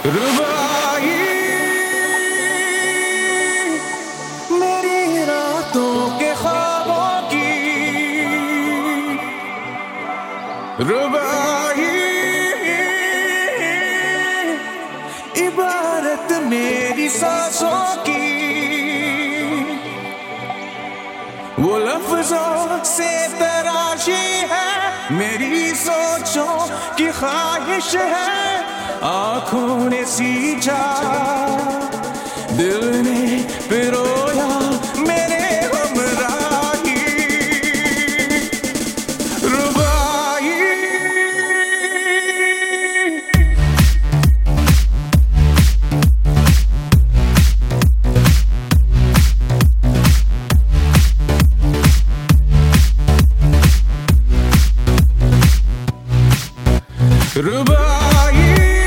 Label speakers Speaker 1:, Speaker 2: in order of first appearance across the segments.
Speaker 1: रुबाई मेरी रातों के ख्वाबों की, रुबाई इबारत मेरी सांसों की, वो लफ्जों से तराशी है मेरी सोचों की ख्वाहिश है। आँखों ने सींचा, दिल ने पिरोया मेरे हमराही, रुबाई रुबाई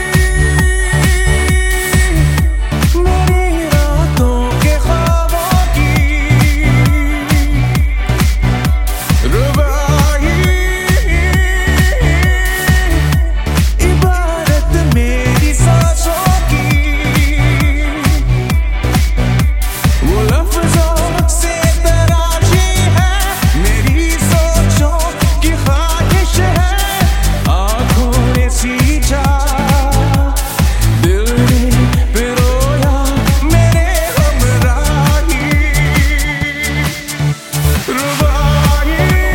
Speaker 1: मेरी रातों के ख्वाबों की, रुबाई इबारत मेरी सांसों की, वो लफ्जों से तराशी है मेरी सोचों की ख्वाहिश है। सींचा, दिल ने पिरोया मेरे हमराही, रुबाई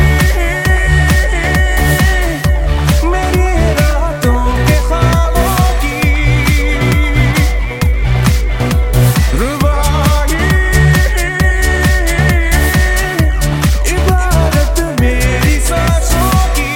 Speaker 1: मेरी रातों के ख्वाबों की, रुबाई इबारत मेरी सांसों की,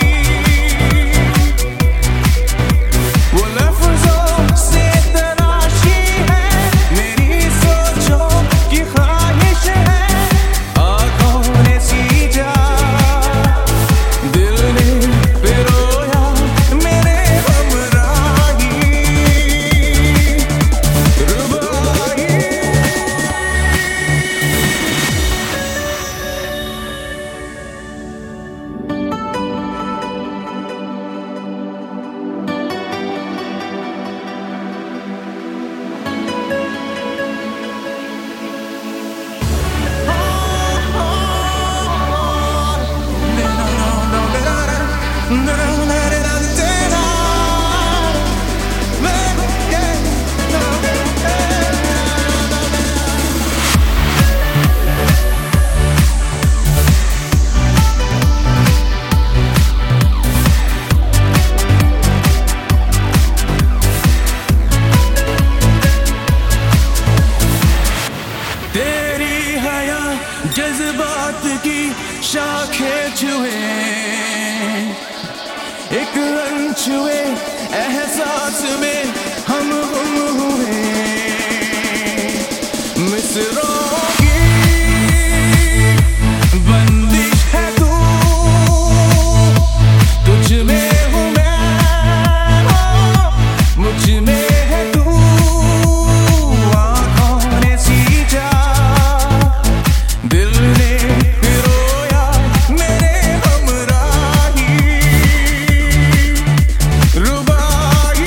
Speaker 1: वो लफ्जों से तराशी है मेरी सोचों की ख्वाहिश है। आँखों ने सींचा, दिल ने पिरोया मेरे हमराही, रुबाई तेरी हया जज्बात की शाखें छुए, एक अनछुए एहसास में हम गुम हुए, मिसरों की बंदिश है तू, तुझ में हूँ मैं, मुझ में है तू। आँखों ने सींचा, दिल ने पिरोया मेरे हमराही, रुबाई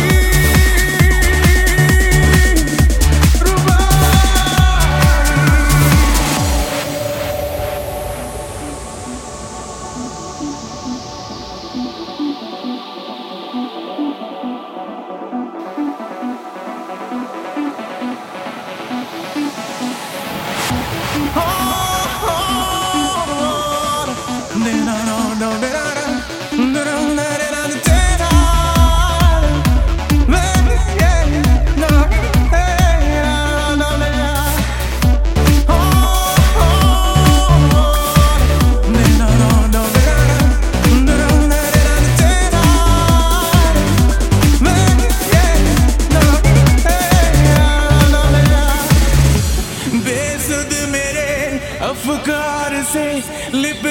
Speaker 1: रुबाई बेसुध मेरे अफकार से लिप